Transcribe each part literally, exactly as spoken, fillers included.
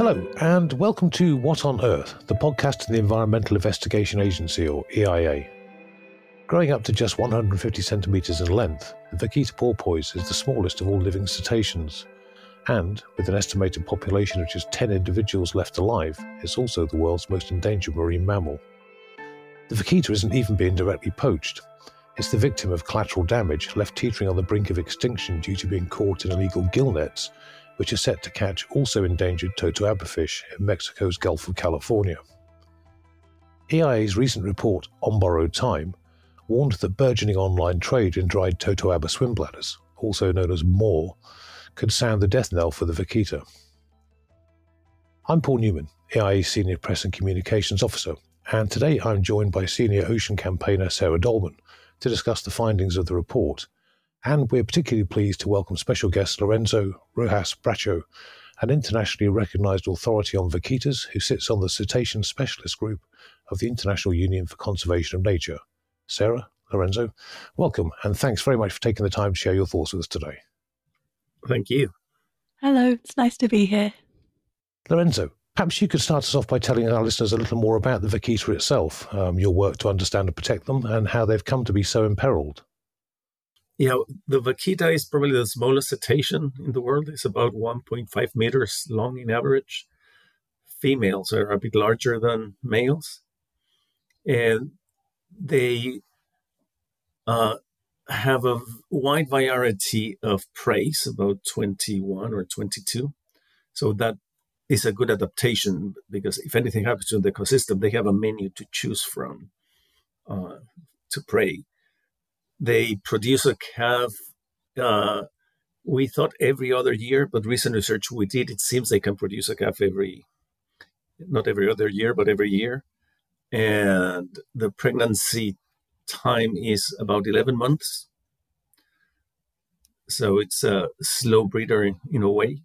Hello, and welcome to What on Earth, the podcast of the Environmental Investigation Agency, or E I A. Growing up to just one hundred fifty centimetres in length, the vaquita porpoise is the smallest of all living cetaceans, and, with an estimated population of just ten individuals left alive, it's also the world's most endangered marine mammal. The vaquita isn't even being directly poached. It's the victim of collateral damage, left teetering on the brink of extinction due to being caught in illegal gill nets, which are set to catch also endangered totoaba fish in Mexico's Gulf of California. E I A's recent report, On Borrowed Time, warned that burgeoning online trade in dried totoaba swim bladders, also known as more, could sound the death knell for the vaquita. I'm Paul Newman, E I A's Senior Press and Communications Officer, and today I'm joined by Senior Ocean Campaigner Sarah Dolman to discuss the findings of the report. And we're particularly pleased to welcome special guest Lorenzo Rojas Bracho, an internationally recognised authority on vaquitas who sits on the Cetacean Specialist Group of the International Union for Conservation of Nature. Sarah, Lorenzo, welcome, and thanks very much for taking the time to share your thoughts with us today. Thank you. Hello, it's nice to be here. Lorenzo, perhaps you could start us off by telling our listeners a little more about the vaquita itself, um, your work to understand and protect them, and how they've come to be so imperiled. Yeah, the vaquita is probably the smallest cetacean in the world. It's about one point five meters long in average. Females are a bit larger than males. And they uh, have a wide variety of preys, about twenty-one or twenty-two. So that is a good adaptation because if anything happens to the ecosystem, they have a menu to choose from uh, to prey. They produce a calf, uh, we thought every other year, but recent research we did, it seems they can produce a calf every, not every other year, but every year. And the pregnancy time is about eleven months. So it's a slow breeder in, in a way.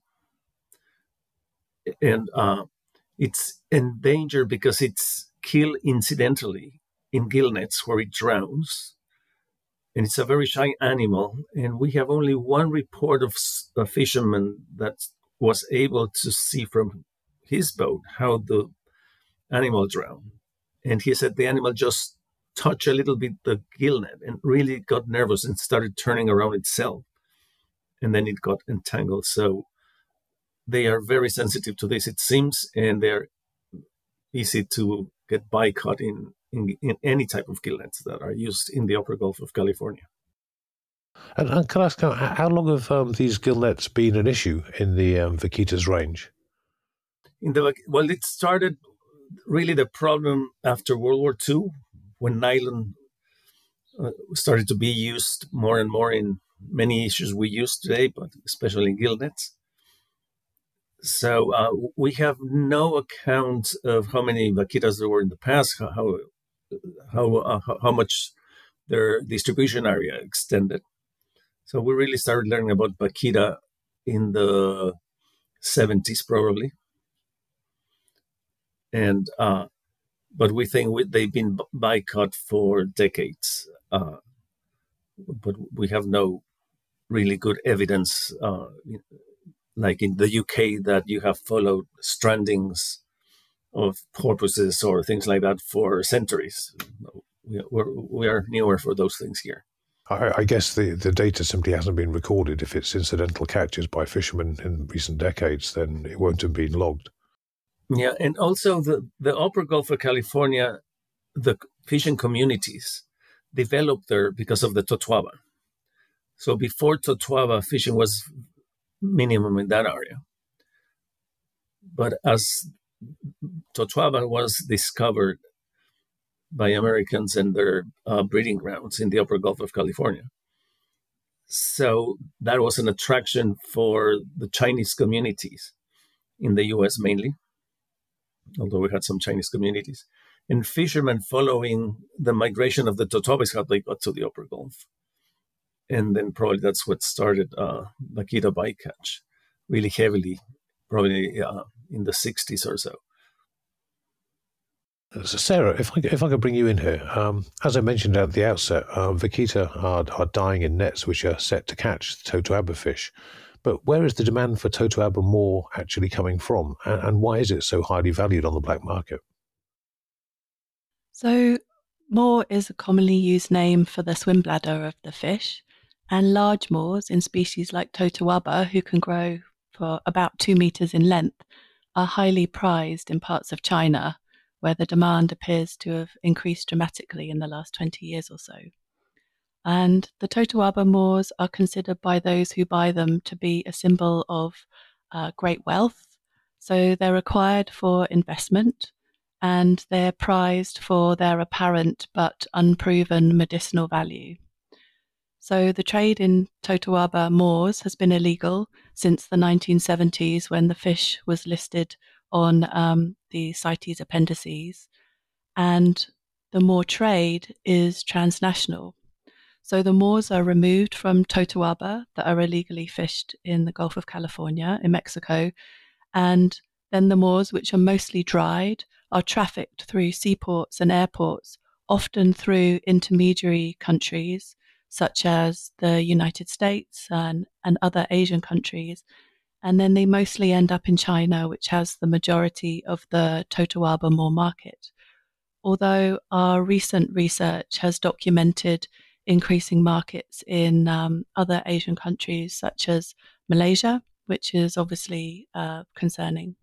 And uh, it's endangered because it's killed incidentally in gill nets where it drowns. And it's a very shy animal. And we have only one report of a fisherman that was able to see from his boat how the animal drowned. And he said the animal just touched a little bit the gill net and really got nervous and started turning around itself. And then it got entangled. So they are very sensitive to this, it seems, and they're easy to get bycaught in In, in any type of gill nets that are used in the upper Gulf of California. And, and can I ask, how long have um, these gill nets been an issue in the um, vaquita's range? In the Well, it started really the problem after World War Two, when nylon uh, started to be used more and more in many issues we use today, but especially in gill nets. So uh, we have no account of how many vaquitas there were in the past, how how how, uh, how much their distribution area extended. So we really started learning about vaquita in the seventies, probably. And uh, but we think we, they've been bycaught for decades. Uh, but we have no really good evidence, uh, like in the U K, that you have followed strandings of porpoises or things like that for centuries. We, we're, we are newer for those things here. I, I guess the, the data simply hasn't been recorded. If it's incidental catches by fishermen in recent decades, then it won't have been logged. Yeah, and also the, the upper Gulf of California, the fishing communities developed there because of the totoaba. So before totoaba, fishing was minimum in that area. But as totoaba was discovered by Americans and their uh, breeding grounds in the upper Gulf of California. So that was an attraction for the Chinese communities in the U S mainly, although we had some Chinese communities. And fishermen following the migration of the totoaba is how they got to the upper Gulf. And then probably that's what started uh, vaquita bycatch really heavily, probably uh, in the sixties or so. So Sarah, if I, if I could bring you in here, um, as I mentioned at the outset, uh, vaquita are, are dying in nets which are set to catch the totoaba fish. But where is the demand for Totoaba Moor actually coming from, and, and why is it so highly valued on the black market? So, moor is a commonly used name for the swim bladder of the fish, and large moors in species like Totoaba, who can grow for about two meters in length, are highly prized in parts of China, where the demand appears to have increased dramatically in the last twenty years or so. And the Totoaba moors are considered by those who buy them to be a symbol of uh, great wealth. So they're required for investment, and they're prized for their apparent but unproven medicinal value. So the trade in Totoaba moors has been illegal since the nineteen seventies, when the fish was listed on um, the CITES appendices, and the moor trade is transnational. So the moors are removed from Totoaba that are illegally fished in the Gulf of California in Mexico, and then the moors, which are mostly dried, are trafficked through seaports and airports, often through intermediary countries such as the United States and, and other Asian countries. And then they mostly end up in China, which has the majority of the Totoaba moor market. Although our recent research has documented increasing markets in um, other Asian countries such as Malaysia, which is obviously uh, concerning.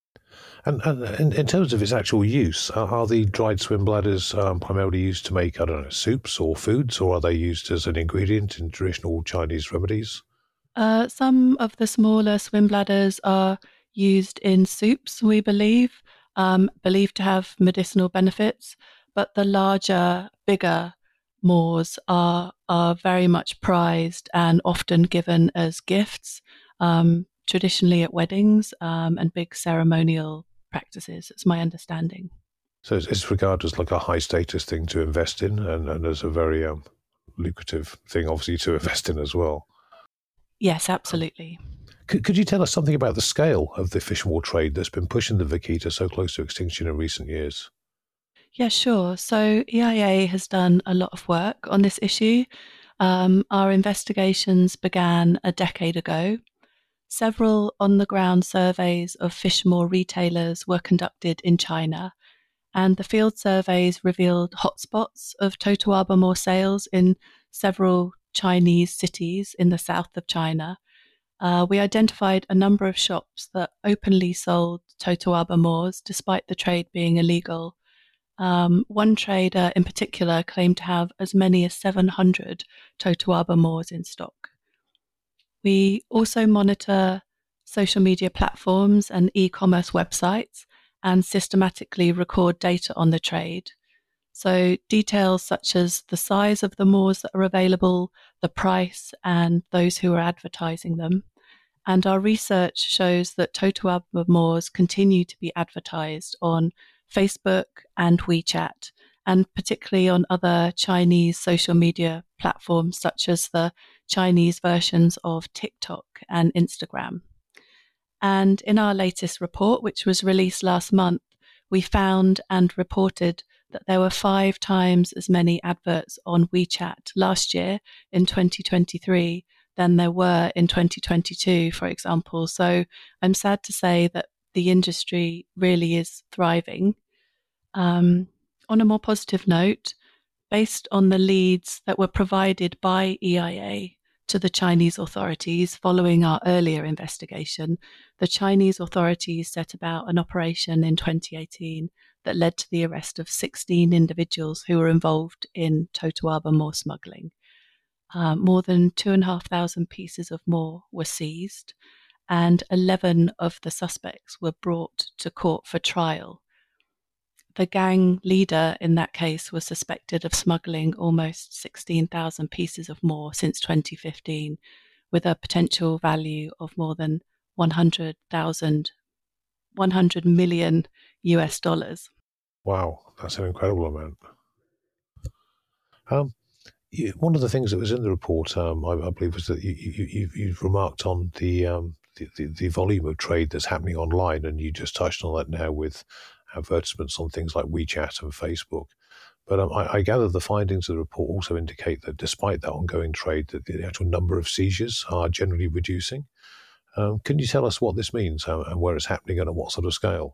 And, and in, in terms of its actual use, are, are the dried swim bladders um, primarily used to make, I don't know, soups or foods, or are they used as an ingredient in traditional Chinese remedies? Uh, some of the smaller swim bladders are used in soups, we believe, um, believed to have medicinal benefits, but the larger, bigger moors are are very much prized and often given as gifts, um, traditionally at weddings um, and big ceremonial practices. It's my understanding. So it's, it's regarded as like a high status thing to invest in, and, and as a very um, lucrative thing, obviously, to invest in as well. Yes, absolutely. Could, could you tell us something about the scale of the fish moor trade that's been pushing the vaquita so close to extinction in recent years? Yeah, sure. So E I A has done a lot of work on this issue. Um, our investigations began a decade ago. Several on the ground surveys of fish moor retailers were conducted in China, and the field surveys revealed hotspots of Totoaba moor sales in several Chinese cities in the south of China. Uh, we identified a number of shops that openly sold Totoaba moors despite the trade being illegal. Um, one trader in particular claimed to have as many as seven hundred Totoaba moors in stock. We also monitor social media platforms and e-commerce websites and systematically record data on the trade. So details such as the size of the moors that are available, the price, and those who are advertising them. And our research shows that Totoaba moors continue to be advertised on Facebook and WeChat, and particularly on other Chinese social media platforms such as the Chinese versions of TikTok and Instagram. And in our latest report, which was released last month, we found and reported that there were five times as many adverts on WeChat last year in twenty twenty-three than there were in twenty twenty-two, for example. So I'm sad to say that the industry really is thriving. Um, on a more positive note, based on the leads that were provided by E I A to the Chinese authorities following our earlier investigation, the Chinese authorities set about an operation in twenty eighteen that led to the arrest of sixteen individuals who were involved in Totoaba moor smuggling. Um, more than two and a half thousand pieces of moor were seized, and eleven of the suspects were brought to court for trial. The gang leader in that case was suspected of smuggling almost sixteen thousand pieces of moor since twenty fifteen, with a potential value of more than one hundred thousand, one hundred million U S dollars. Wow, that's an incredible amount. Um, you, one of the things that was in the report, um, I, I believe, was that you, you, you, you've remarked on the, um, the, the the volume of trade that's happening online, and you just touched on that now with advertisements on things like WeChat and Facebook. But um, I, I gather the findings of the report also indicate that despite that ongoing trade, that the actual number of seizures are generally reducing. Um, can you tell us what this means uh, and where it's happening and at what sort of scale?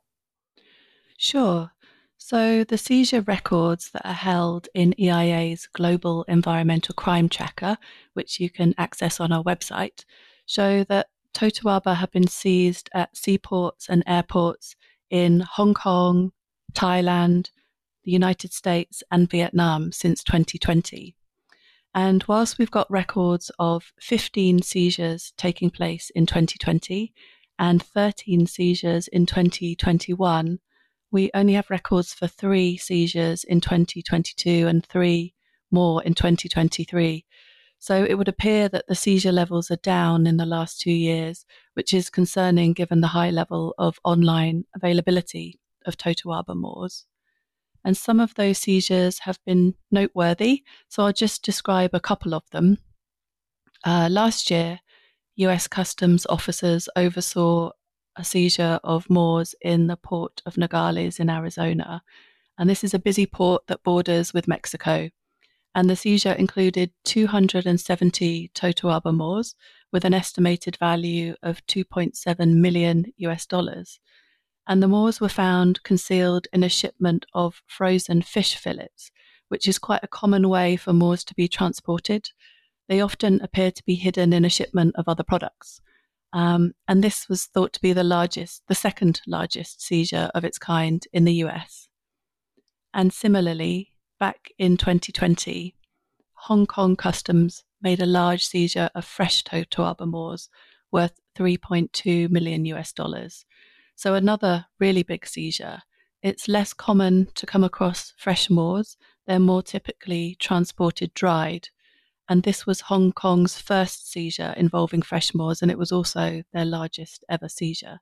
Sure. So the seizure records that are held in E I A's Global Environmental Crime Tracker, which you can access on our website, show that Totoaba have been seized at seaports and airports in Hong Kong, Thailand, the United States, and Vietnam since twenty twenty. And whilst we've got records of fifteen seizures taking place in twenty twenty and thirteen seizures in twenty twenty-one, we only have records for three seizures in twenty twenty-two and three more in twenty twenty-three. So it would appear that the seizure levels are down in the last two years, which is concerning given the high level of online availability of Totoaba Moors. And some of those seizures have been noteworthy, so I'll just describe a couple of them. Uh, last year, U S Customs officers oversaw a seizure of Moors in the port of Nogales in Arizona. And this is a busy port that borders with Mexico. And the seizure included two hundred seventy Totoaba Moors with an estimated value of two point seven million U S dollars. And the Moors were found concealed in a shipment of frozen fish fillets, which is quite a common way for Moors to be transported. They often appear to be hidden in a shipment of other products. Um, and this was thought to be the largest, the second largest seizure of its kind in the U S. And similarly, back in twenty twenty, Hong Kong Customs made a large seizure of fresh Totoaba Moors worth three point two million U S dollars. So another really big seizure. It's less common to come across fresh Moors. They're more typically transported dried. And this was Hong Kong's first seizure involving fresh Moors, and it was also their largest ever seizure.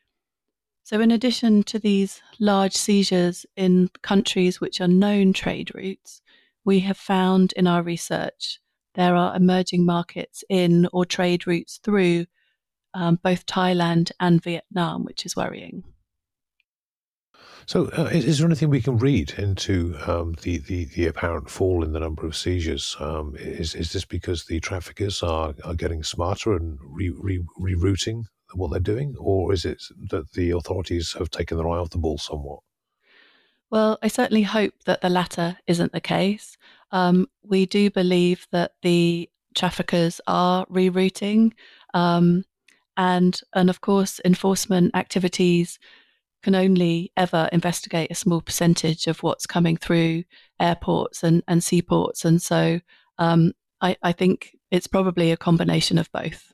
So in addition to these large seizures in countries which are known trade routes, we have found in our research there are emerging markets in or trade routes through um, both Thailand and Vietnam, which is worrying. So uh, is, is there anything we can read into um, the, the, the apparent fall in the number of seizures? Um, is, is this because the traffickers are, are getting smarter and re, re, rerouting what they're doing? Or is it that the authorities have taken their eye off the ball somewhat? Well, I certainly hope that the latter isn't the case. Um, we do believe that the traffickers are rerouting. Um, and, and of course, enforcement activities can only ever investigate a small percentage of what's coming through airports and, and seaports. And so um, I, I think it's probably a combination of both.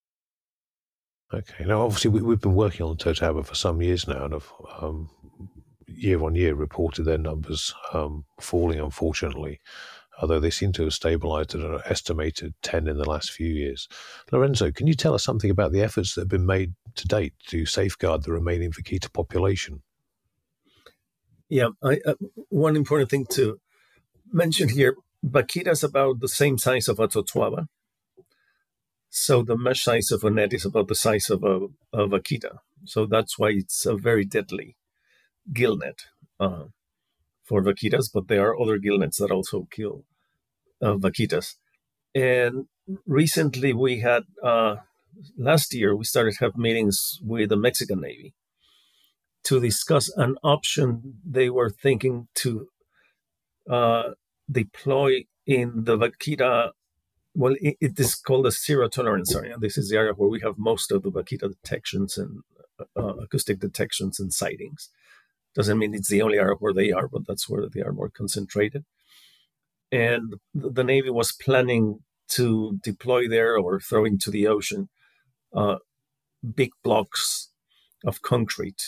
Okay. Now, obviously, we, we've been working on Totoaba for some years now and have um, year on year reported their numbers um, falling, unfortunately, although they seem to have stabilized at an estimated ten in the last few years. Lorenzo, can you tell us something about the efforts that have been made to date to safeguard the remaining vaquita population? Yeah, I, uh, one important thing to mention here, vaquita is about the same size of a totoaba. So the mesh size of a net is about the size of a, a vaquita. So that's why it's a very deadly gill net uh, for vaquitas, but there are other gill nets that also kill uh, vaquitas. And recently we had, uh, last year, we started to have meetings with the Mexican Navy to discuss an option they were thinking to uh, deploy in the vaquita. Well, it, it is called the zero tolerance area. This is the area where we have most of the vaquita detections and uh, acoustic detections and sightings. Doesn't mean it's the only area where they are, but that's where they are more concentrated. And the Navy was planning to deploy there or throw into the ocean uh, big blocks of concrete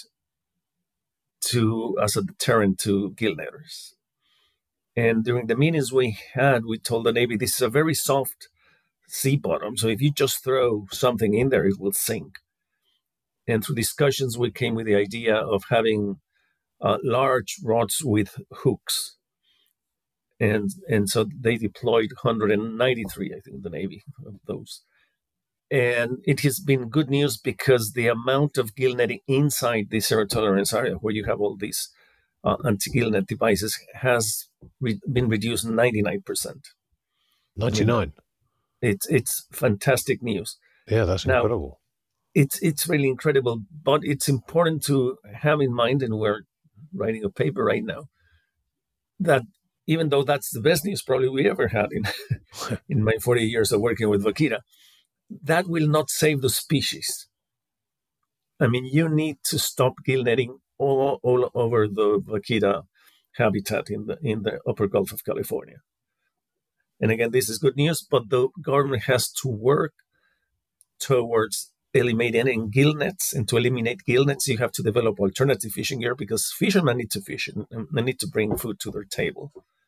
to as a deterrent to gill netters. And during the meetings we had, we told the Navy this is a very soft sea bottom, so if you just throw something in there, it will sink. And through discussions, we came with the idea of having uh, large rods with hooks. And and so they deployed one hundred ninety-three, I think, the Navy of those. And it has been good news because the amount of gill netting inside the zero tolerance area, where you have all these uh, anti-gillnet devices has re- been reduced ninety-nine percent. ninety-nine? I mean, it's, it's fantastic news. Yeah, that's now, incredible. It's, it's really incredible, but it's important to have in mind, and we're writing a paper right now, that even though that's the best news probably we ever had in, in my forty years of working with vaquita, that will not save the species. I mean, you need to stop gillnetting all, all over the vaquita habitat in the in the upper Gulf of California. And again, this is good news, but the government has to work towards eliminating gillnets. And to eliminate gillnets, you have to develop alternative fishing gear, because fishermen need to fish and they need to bring food to their table.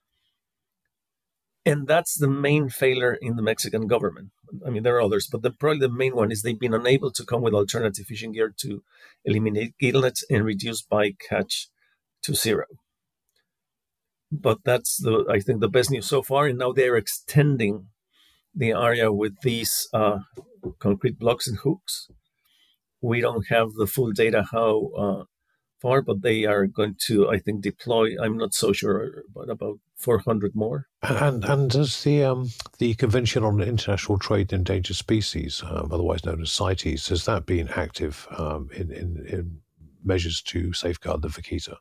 And that's the main failure in the Mexican government. I mean, there are others, but the, probably the main one is they've been unable to come with alternative fishing gear to eliminate gillnets and reduce bycatch to zero. But that's, the I think, the best news so far. And now they're extending the area with these uh, concrete blocks and hooks. We don't have the full data how uh, far, but they are going to, I think, deploy, I'm not so sure, but about four hundred more. And and does the um, the Convention on International Trade in Endangered Species, um, otherwise known as CITES, has that been active um, in, in, in measures to safeguard the vaquita?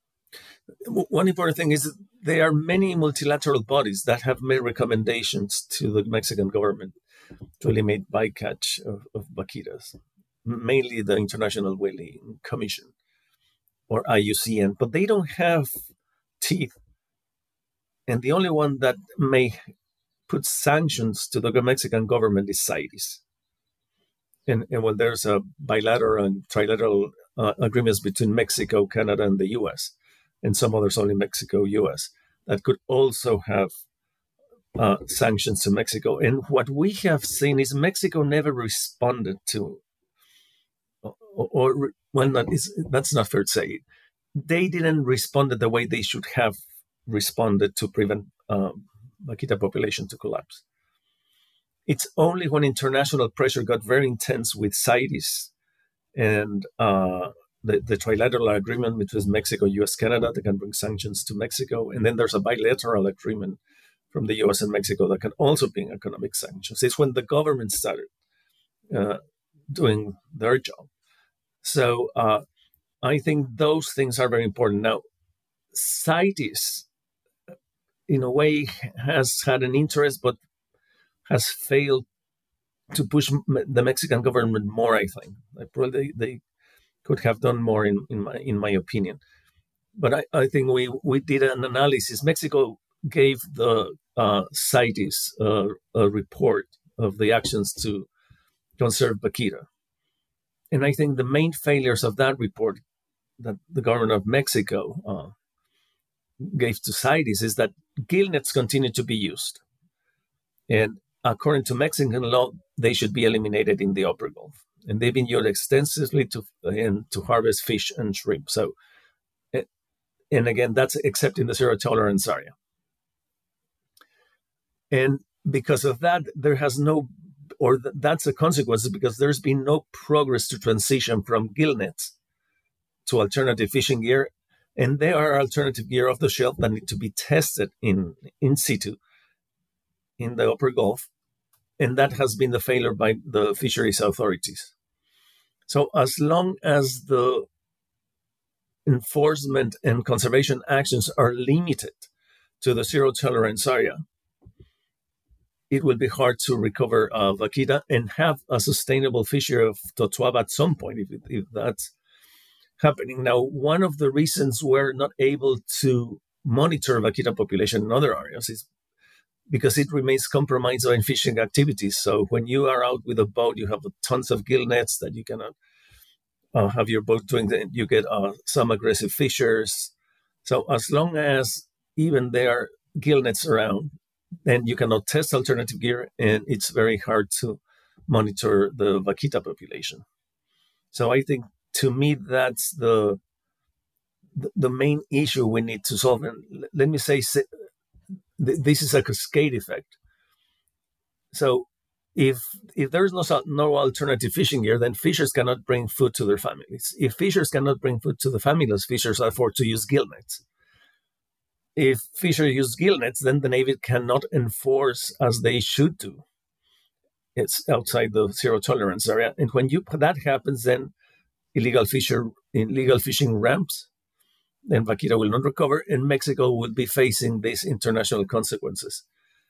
One important thing is that there are many multilateral bodies that have made recommendations to the Mexican government to eliminate bycatch of, of vaquitas, mainly the International Whaling Commission, or I U C N, but they don't have teeth. And the only one that may put sanctions to the Mexican government is CITES. And, and well, there's a bilateral and trilateral uh, agreements between Mexico, Canada, and the U S, and some others only Mexico, U S, that could also have uh, sanctions to Mexico. And what we have seen is Mexico never responded to, or, or well, not, that's not fair to say. They didn't respond the way they should have responded to prevent um, vaquita population to collapse. It's only when international pressure got very intense with CITES and uh, the, the trilateral agreement between Mexico, U S, Canada, that can bring sanctions to Mexico. And then there's a bilateral agreement from the U S and Mexico that can also bring economic sanctions. It's when the government started uh, doing their job. So uh, I think those things are very important. Now, CITES, in a way, has had an interest, but has failed to push the Mexican government more, I think. They, they could have done more, in, in my in my opinion. But I, I think we, we did an analysis. Mexico gave the uh, CITES uh, a report of the actions to conserve vaquita. And I think the main failures of that report that the government of Mexico uh, gave to CITES is that gillnets continue to be used. And according to Mexican law, they should be eliminated in the upper Gulf. And they've been used extensively to, and to harvest fish and shrimp. So, and again, that's except in the zero tolerance area. And because of that, there has no, or th- that's a consequence, because there's been no progress to transition from gillnets to alternative fishing gear. And there are alternative gear off the shelf that need to be tested in, in situ in the upper Gulf. And that has been the failure by the fisheries authorities. So as long as the enforcement and conservation actions are limited to the zero tolerance area, it will be hard to recover uh, vaquita and have a sustainable fishery of totuaba at some point, if, if that's happening. Now, one of the reasons we're not able to monitor vaquita population in other areas is because it remains compromised in fishing activities. So when you are out with a boat, you have tons of gill nets that you cannot uh, have your boat doing. The, you get uh, some aggressive fishers. So as long as even there are gill nets around, then you cannot test alternative gear, and it's very hard to monitor the vaquita population. So I think, to me, that's the the, the main issue we need to solve. And let me say, this is a cascade effect. So if if there is no no alternative fishing gear, then fishers cannot bring food to their families. If fishers cannot bring food to the families, fishers are forced to use gill nets. If fishers use gill nets, then the Navy cannot enforce as they should do. It's outside the zero tolerance area, and when you that happens, then illegal fisher illegal fishing ramps, then Vaquita will not recover, and Mexico will be facing these international consequences.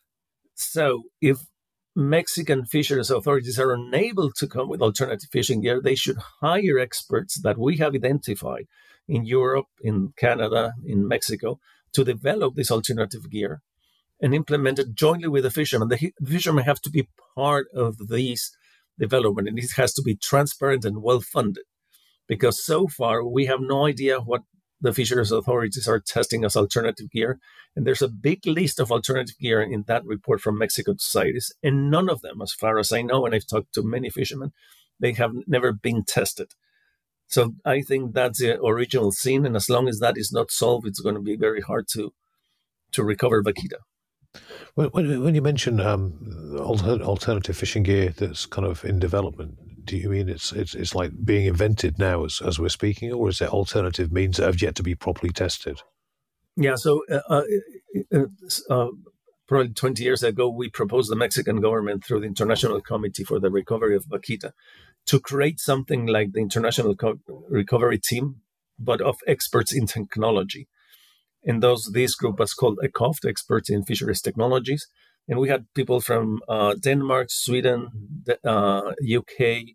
So if Mexican fisheries authorities are unable to come with alternative fishing gear, they should hire experts that we have identified in Europe, in Canada, in Mexico, to develop this alternative gear and implement it jointly with the fishermen. The fishermen have to be part of these development, and it has to be transparent and well-funded, because so far we have no idea what the fisheries authorities are testing as alternative gear. And there's a big list of alternative gear in that report from Mexican societies, and none of them, as far as I know, and I've talked to many fishermen, they have never been tested. So I think that's the original sin, and as long as that is not solved, it's going to be very hard to to recover Vaquita. When, when, when you mention um, alter, alternative fishing gear that's kind of in development, do you mean it's it's it's like being invented now as, as we're speaking, or is it alternative means that have yet to be properly tested? Yeah, so uh, uh, uh, probably twenty years ago, we proposed the Mexican government through the International Committee for the Recovery of Vaquita to create something like the International Co- Recovery Team, but of experts in technology. And those this group was called ECOFT, Experts in Fisheries Technologies. And we had people from uh, Denmark, Sweden, uh, U K,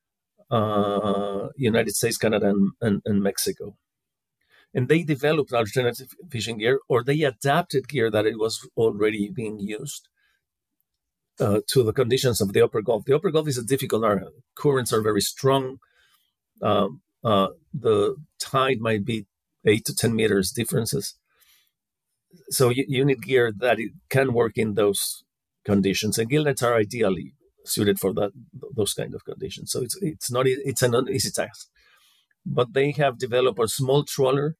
uh, United States, Canada, and, and, and Mexico. And they developed alternative fishing gear, or they adapted gear that it was already being used uh, to the conditions of the upper Gulf. The upper Gulf is a difficult area. Currents are very strong. Um, uh, the tide might be eight to ten meters differences. So you, you need gear that it can work in those conditions. And gill nets are ideally suited for that those kind of conditions. So it's it's not it's an easy task. But they have developed a small trawler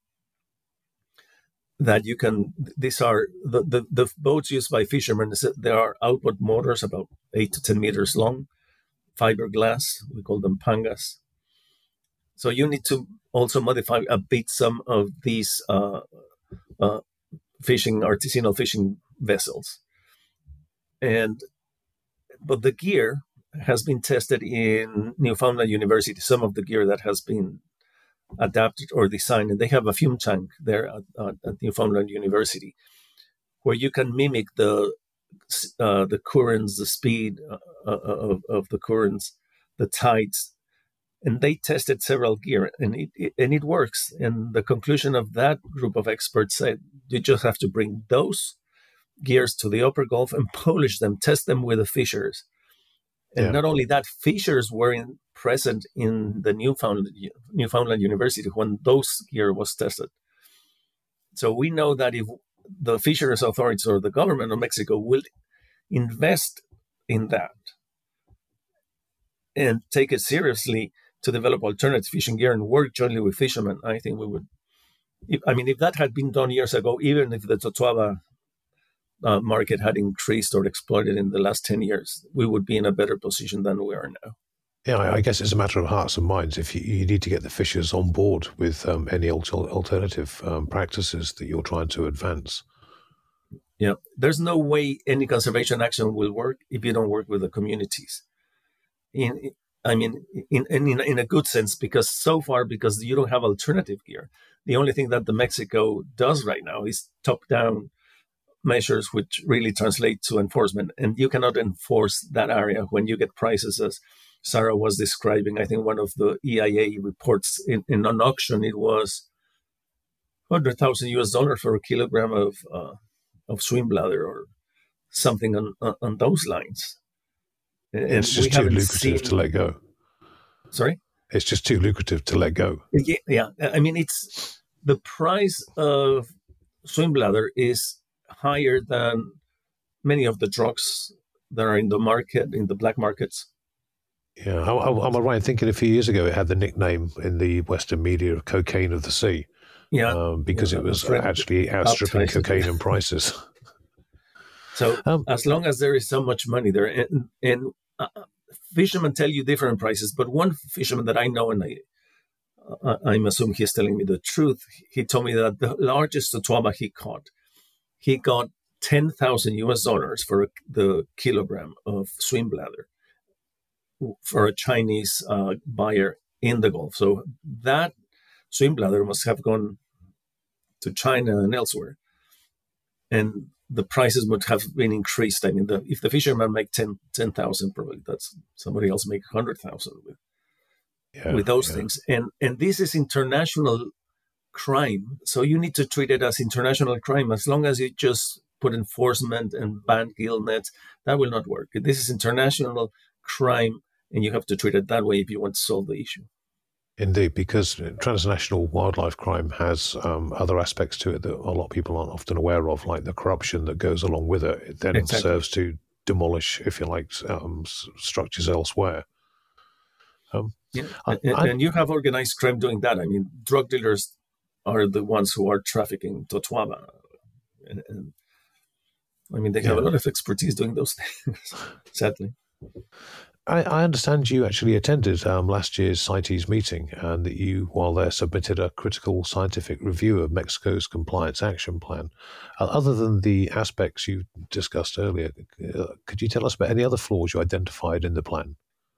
that you can, these are the, the, the boats used by fishermen. There are outboard motors about eight to ten meters long, fiberglass, we call them pangas. So you need to also modify a bit some of these uh, uh, fishing, artisanal fishing vessels. And, but the gear has been tested in Newfoundland University, some of the gear that has been adapted or designed, and they have a fume tank there at, at, at Newfoundland University where you can mimic the uh, the currents, the speed uh, of, of the currents, the tides, and they tested several gear, and it, it and it works. And the conclusion of that group of experts said you just have to bring those gears to the upper Gulf and polish them, test them with the fishers. And yeah. Not only that, fishers were in, present in the Newfoundland, Newfoundland University when those gear was tested. So we know that if the fisheries authorities or the government of Mexico will invest in that and take it seriously to develop alternative fishing gear and work jointly with fishermen, I think we would. If, I mean, if that had been done years ago, even if the Totoaba Uh, market had increased or exploited in the last ten years, we would be in a better position than we are now. Yeah, I guess it's a matter of hearts and minds. If you, you need to get the fishers on board with um, any alter- alternative um, practices that you're trying to advance. Yeah, there's no way any conservation action will work if you don't work with the communities. In, I mean, in, in in a good sense, because so far, because you don't have alternative gear, the only thing that the Mexico does right now is top-down measures which really translate to enforcement. And you cannot enforce that area when you get prices, as Sarah was describing. I think one of the E I A reports in, in an auction, it was one hundred thousand U S dollars for a kilogram of uh, of swim bladder or something on, on, on those lines. And it's just too lucrative seen... to let go. Sorry? It's just too lucrative to let go. Yeah, yeah. I mean, it's the price of swim bladder is higher than many of the drugs that are in the market, in the black markets. Yeah, am I right in thinking a few years ago it had the nickname in the Western media of cocaine of the sea? Yeah. Um, because yeah, it was actually outstripping cocaine in prices. So um, as long as there is so much money there, and, and uh, fishermen tell you different prices, but one fisherman that I know, and I, uh, I'm assuming he's telling me the truth, he told me that the largest totuaba he caught, he got ten thousand U S dollars for the kilogram of swim bladder for a Chinese uh, buyer in the Gulf. So that swim bladder must have gone to China and elsewhere. And the prices would have been increased. I mean, the, if the fishermen make ten thousand, probably that's somebody else make one hundred thousand with, yeah, with those yeah. things. And and this is international crime. So you need to treat it as international crime. As long as you just put enforcement and ban gill nets, that will not work. This is international crime, and you have to treat it that way if you want to solve the issue. Indeed, because transnational wildlife crime has um, other aspects to it that a lot of people aren't often aware of, like the corruption that goes along with it. It then exactly. serves to demolish, if you like, um, structures elsewhere. Um, yeah, I, and, I, and you have organized crime doing that. I mean, drug dealers are the ones who are trafficking totuaba. And, and I mean, they have yeah. a lot of expertise doing those things, sadly. I, I understand you actually attended um, last year's CITES meeting, and that you, while there, submitted a critical scientific review of Mexico's compliance action plan. Uh, other than the aspects you discussed earlier, uh, could you tell us about any other flaws you identified in the plan?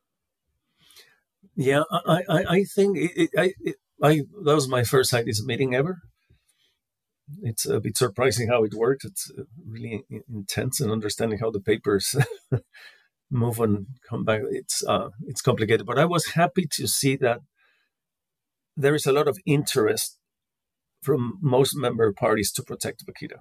Yeah, I, I, I think it, it, I, it, I that was my first CITES meeting ever. It's a bit surprising how it worked. It's really intense in understanding how the papers move and come back. It's uh, it's complicated, but I was happy to see that there is a lot of interest from most member parties to protect vaquita.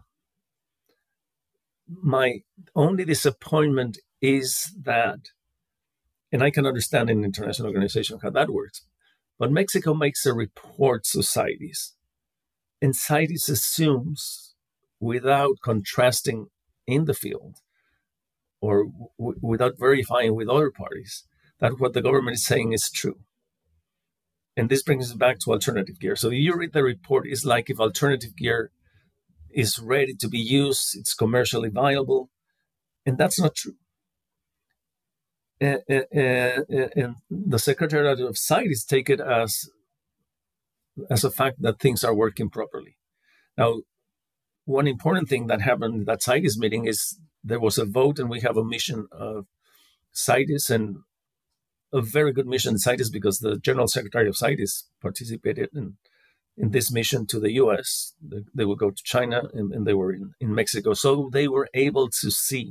My only disappointment is that, and I can understand in an international organization how that works, but Mexico makes a report to CITES, and CITES assumes, without contrasting in the field, or w- without verifying with other parties, that what the government is saying is true. And this brings us back to alternative gear. So you read the report, it's like if alternative gear is ready to be used, it's commercially viable, and that's not true. And, and, and the Secretariat of CITES take it as, as a fact that things are working properly. Now, one important thing that happened at that CITES meeting is there was a vote, and we have a mission of CITES, and a very good mission CITES, because the General Secretary of CITES participated in, in this mission to the U S. They, they would go to China, and, and they were in, in Mexico. So they were able to see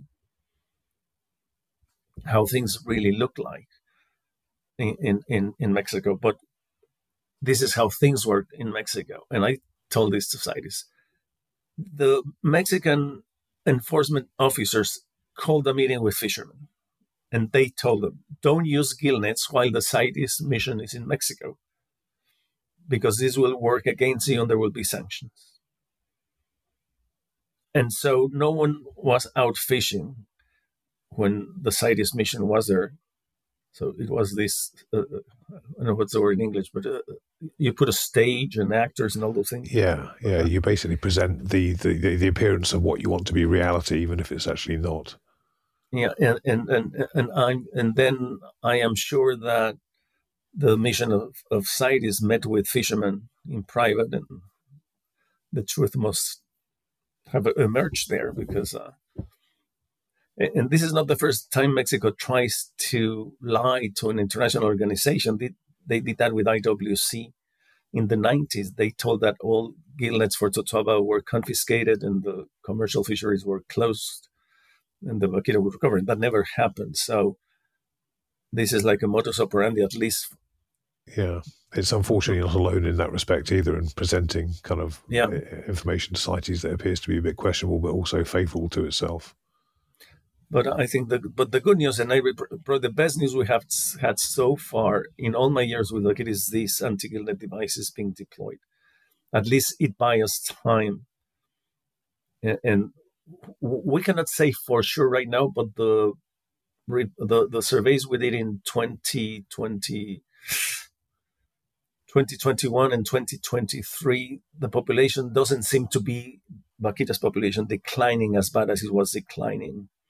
how things really look like in, in, in Mexico. But this is how things work in Mexico. And I told this to CITES. The Mexican enforcement officers called a meeting with fishermen, and they told them, don't use gill nets while the CITES mission is in Mexico, because this will work against you and there will be sanctions. And so no one was out fishing when the CITES mission was there. So it was this, uh, I don't know what's the word in English, but uh, you put a stage and actors and all those things. Yeah, yeah. You basically present the, the, the appearance of what you want to be reality, even if it's actually not. Yeah, and and and and I'm and then I am sure that the mission of, of CITES met with fishermen in private, and the truth must have emerged there, because uh, and this is not the first time Mexico tries to lie to an international organization. They, they did that with I W C in the nineties. They told that all gill nets for totuaba were confiscated and the commercial fisheries were closed, and the vaquita would recover. That never happened. So this is like a modus operandi, at least. Yeah, it's unfortunately not alone in that respect either, in presenting kind of yeah. information to CITES that appears to be a bit questionable, but also faithful to itself. But I think the but the good news, and I the best news we have had so far in all my years with vaquita, is these anti-gill net devices being deployed. At least it buys us time, and, and we cannot say for sure right now, but the the the surveys we did in twenty twenty, twenty twenty-one and twenty twenty-three, the population doesn't seem to be, vaquita's population, declining as bad as it was declining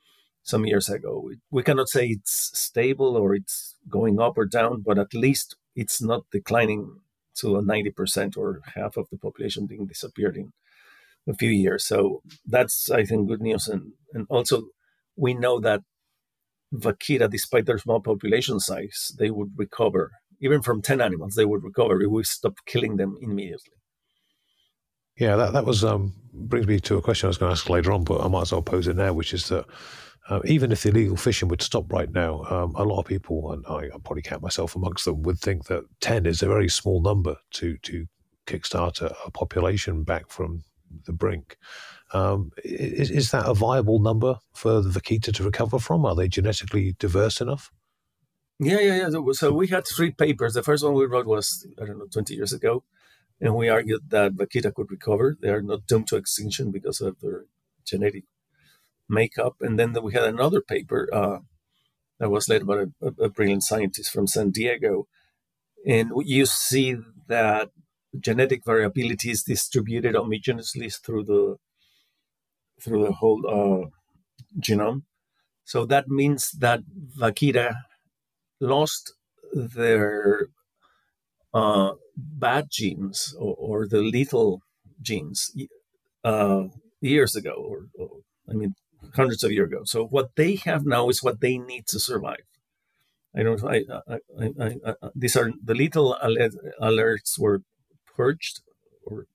some years ago. We, we cannot say it's stable or it's going up or down, but at least it's not declining to a ninety percent or half of the population being disappeared in a few years. So that's, I think, good news. And, and also, we know that vaquita, despite their small population size, they would recover. Even from ten animals, they would recover if we stop killing them immediately. Yeah, that, that was um, brings me to a question I was going to ask later on, but I might as well pose it now, which is that uh, even if the illegal fishing would stop right now, um, a lot of people, and I, I probably count myself amongst them, would think that ten is a very small number to to kickstart a, a population back from the brink. Um, is, is that a viable number for the vaquita to recover from? Are they genetically diverse enough? Yeah, yeah, yeah. So, so we had three papers. The first one we wrote was, I don't know, twenty years ago. And we argued that vaquita could recover. They are not doomed to extinction because of their genetic makeup. And then we had another paper uh, that was led by a, a brilliant scientist from San Diego. And you see that genetic variability is distributed homogeneously through the through the whole uh, genome. So that means that vaquita lost their uh, bad genes or, or the lethal genes uh, years ago, or, or I mean, hundreds of years ago. So what they have now is what they need to survive. I don't. I, I, I, I, I these are the lethal alert, alerts were purged, or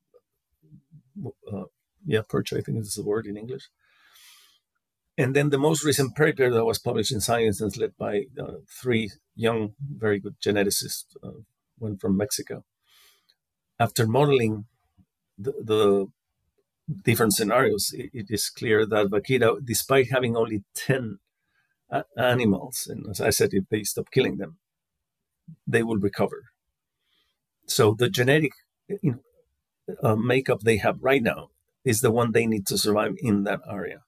uh, yeah, purged. I think is the word in English. And then the most recent paper that was published in Science and led by uh, three young, very good geneticists, uh, one from Mexico. After modeling the, the different scenarios, it, it is clear that vaquita, despite having only ten a- animals, and as I said, if they stop killing them, they will recover. So the genetic uh, makeup they have right now is the one they need to survive in that area.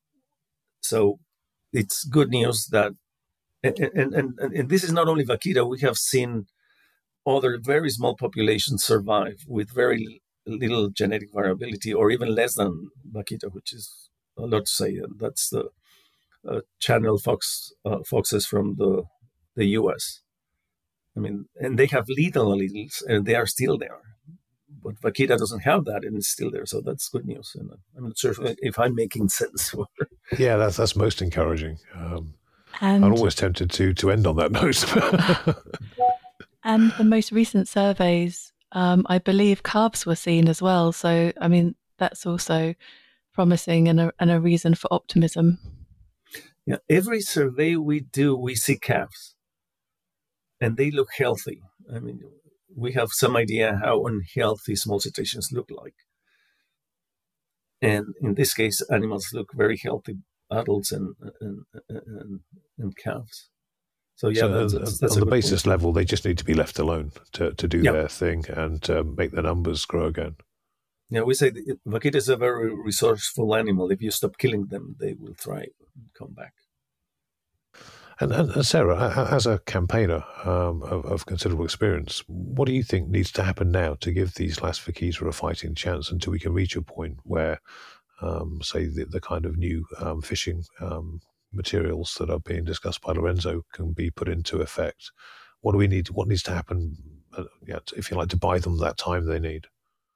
So it's good news that, and, and, and, and this is not only vaquita, we have seen other very small populations survive with very little genetic variability, or even less than vaquita, which is a lot to say. And that's the uh, channel fox uh, foxes from the the U S. I mean, and they have lethal alleles, and they are still there. But vaquita doesn't have that, and it's still there. So that's good news. And I'm not sure if, if I'm making sense. Yeah, that's that's most encouraging. Um, and I'm always tempted to to end on that note. And the most recent surveys, um, I believe calves were seen as well. So, I mean, that's also promising and a, and a reason for optimism. Yeah, every survey we do, we see calves, and they look healthy. I mean, we have some idea how unhealthy small cetaceans look like. And in this case, animals look very healthy, adults and and, and, and calves. So yeah, so that's, on, that's, that's on a the good basis point. level, they just need to be left alone to, to do Yeah. their thing and uh, make the numbers grow again. Yeah, we say that vaquita is a very resourceful animal. If you stop killing them, they will thrive and come back. And, and, and Sarah, as a campaigner um, of, of considerable experience, what do you think needs to happen now to give these last vaquita a fighting chance until we can reach a point where, um, say, the, the kind of new um, fishing um, materials that are being discussed by Lorenzo can be put into effect? What do we need? What needs to happen, uh, yeah, if you like, to buy them that time they need?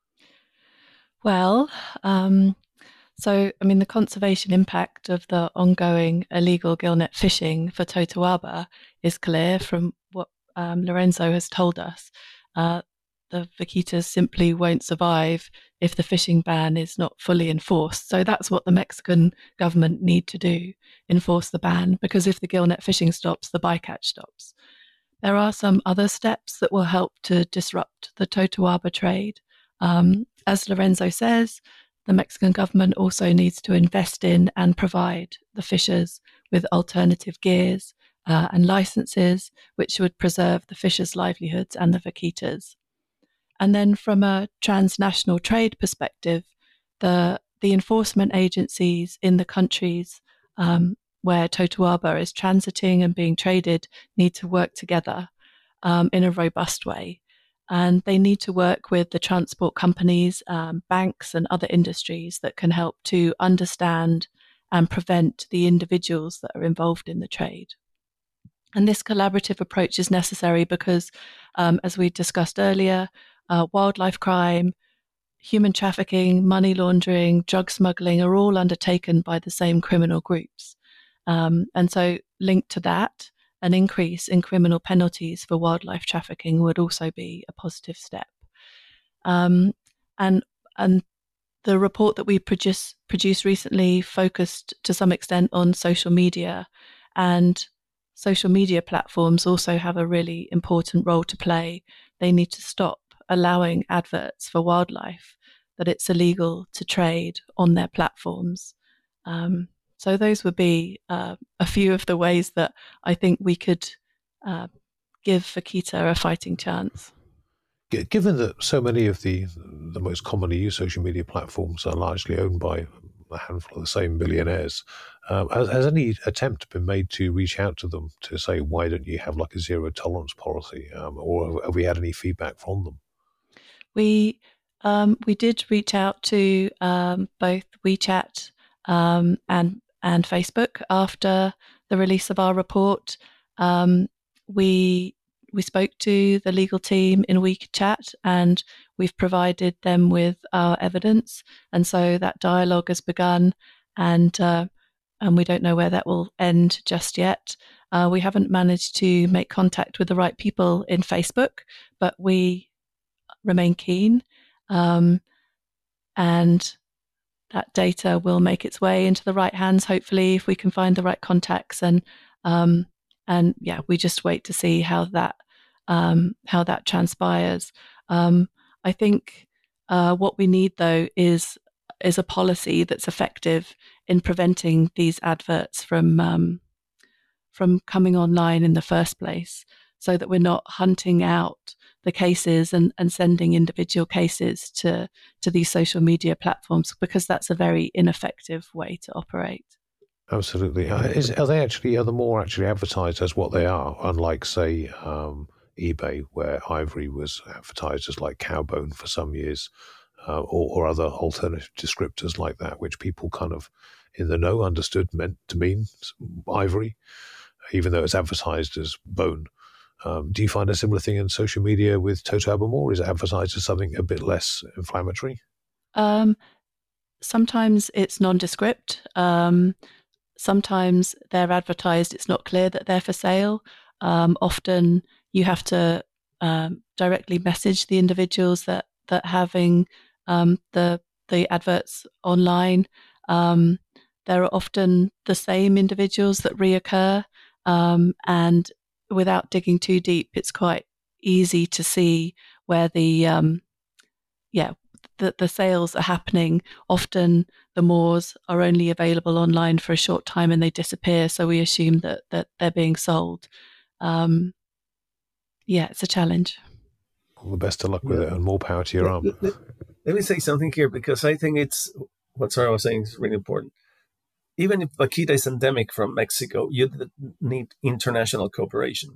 Well, um, so, I mean, the conservation impact of the ongoing illegal gillnet fishing for totoaba is clear from what um, Lorenzo has told us. Uh, the vaquitas simply won't survive if the fishing ban is not fully enforced. So that's what the Mexican government need to do, enforce the ban, because if the gillnet fishing stops, the bycatch stops. There are some other steps that will help to disrupt the totoaba trade. Um, as Lorenzo says, the Mexican government also needs to invest in and provide the fishers with alternative gears uh, and licenses, which would preserve the fishers' livelihoods and the vaquitas. And then from a transnational trade perspective, the, the enforcement agencies in the countries um, where totoaba is transiting and being traded need to work together um, in a robust way. And they need to work with the transport companies, um, banks, and other industries that can help to understand and prevent the individuals that are involved in the trade. And this collaborative approach is necessary because, um, as we discussed earlier, uh, wildlife crime, human trafficking, money laundering, drug smuggling are all undertaken by the same criminal groups. Um, and so linked to that, an increase in criminal penalties for wildlife trafficking would also be a positive step. Um, and and the report that we produce, produced recently focused to some extent on social media, and social media platforms also have a really important role to play. They need to stop allowing adverts for wildlife, that it's illegal to trade on their platforms. Um, so those would be uh, a few of the ways that I think we could uh, give Vaquita a fighting chance. Given that so many of the the most commonly used social media platforms are largely owned by a handful of the same billionaires, um, has, has any attempt been made to reach out to them to say, why don't you have like a zero tolerance policy, um, or have we had any feedback from them? We um, we did reach out to um, both WeChat um, and and Facebook after the release of our report. Um, we we spoke to the legal team in WeChat, and we've provided them with our evidence, and so that dialogue has begun, and uh, and we don't know where that will end just yet. Uh, we haven't managed to make contact with the right people in Facebook, but we remain keen, um, and that data will make its way into the right hands, hopefully, if we can find the right contacts. And um, and yeah, we just wait to see how that um, how that transpires. Um, I think uh, what we need, though, is is a policy that's effective in preventing these adverts from um, from coming online in the first place, so that we're not hunting out the cases and, and sending individual cases to, to these social media platforms, because that's a very ineffective way to operate. Absolutely. Is, are they actually, are the more actually advertised as what they are, unlike, say, um, eBay, where ivory was advertised as like cowbone for some years, uh, or, or other alternative descriptors like that, which people kind of in the know understood meant to mean ivory, even though it's advertised as bone. Um, do you find a similar thing in social media with Toto Albermore? Is it advertised as something a bit less inflammatory? Um, sometimes it's nondescript. Um, sometimes they're advertised, it's not clear that they're for sale. Um, often you have to um, directly message the individuals that that having um, the the adverts online. Um, there are often the same individuals that reoccur, um, and without digging too deep, it's quite easy to see where the um, yeah the, the sales are happening. Often the Moors are only available online for a short time and they disappear, so we assume that that they're being sold. Um, yeah, it's a challenge. All the best of luck with yeah. it, and more power to your let, arm. Let, let, let me say something here, because I think it's what Sarah was saying is really important. Even if Vaquita is endemic from Mexico, you need international cooperation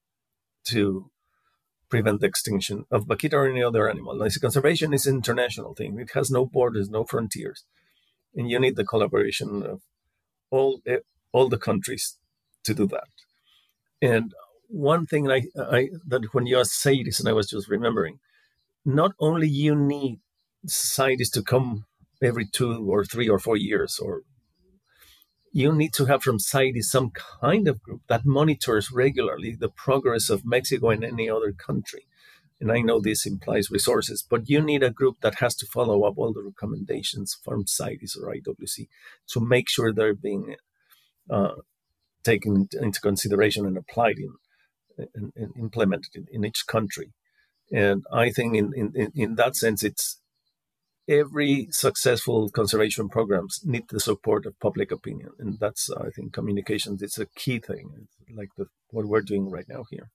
to prevent the extinction of Vaquita or any other animal. Now, conservation is an international thing. It has no borders, no frontiers. And you need the collaboration of all all the countries to do that. And one thing I, I that when you asked CITES, and I was just remembering, not only you need CITES to come every two or three or four years, or you need to have from CITES some kind of group that monitors regularly the progress of Mexico and any other country. And I know this implies resources, but you need a group that has to follow up all the recommendations from CITES or I W C to make sure they're being uh, taken into consideration and applied in and, and implemented in, in each country. And I think in, in, in that sense, it's every successful conservation programs need the support of public opinion. And that's, I think, communications is a key thing, like the, what we're doing right now here.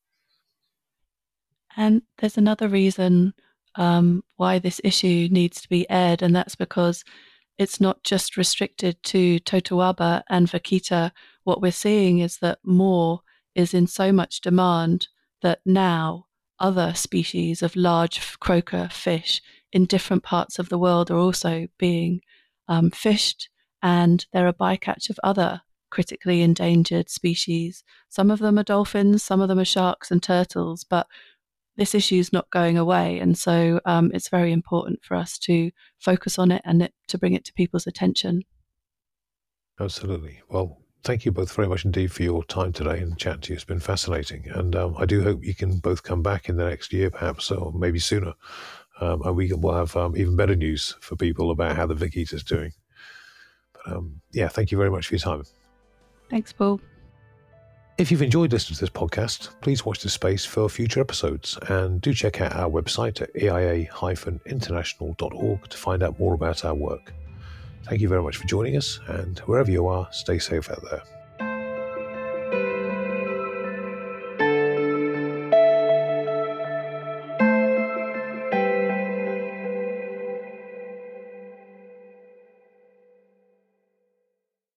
And there's another reason um, why this issue needs to be aired, and that's because it's not just restricted to Totoaba and Vaquita. What we're seeing is that more is in so much demand that now other species of large croaker fish in different parts of the world are also being um, fished and they're a bycatch of other critically endangered species. Some of them are dolphins, some of them are sharks and turtles, but this issue is not going away. And so um, it's very important for us to focus on it and it, to bring it to people's attention. Absolutely. Well, thank you both very much indeed for your time today and chat to you. It's been fascinating. And um, I do hope you can both come back in the next year, perhaps, or maybe sooner. Um, and we will have um, even better news for people about how the Vickita is doing. But um, yeah, thank you very much for your time. Thanks, Paul. If you've enjoyed listening to this podcast, please watch this space for future episodes and do check out our website at A I A international dot org to find out more about our work. Thank you very much for joining us, and wherever you are, stay safe out there.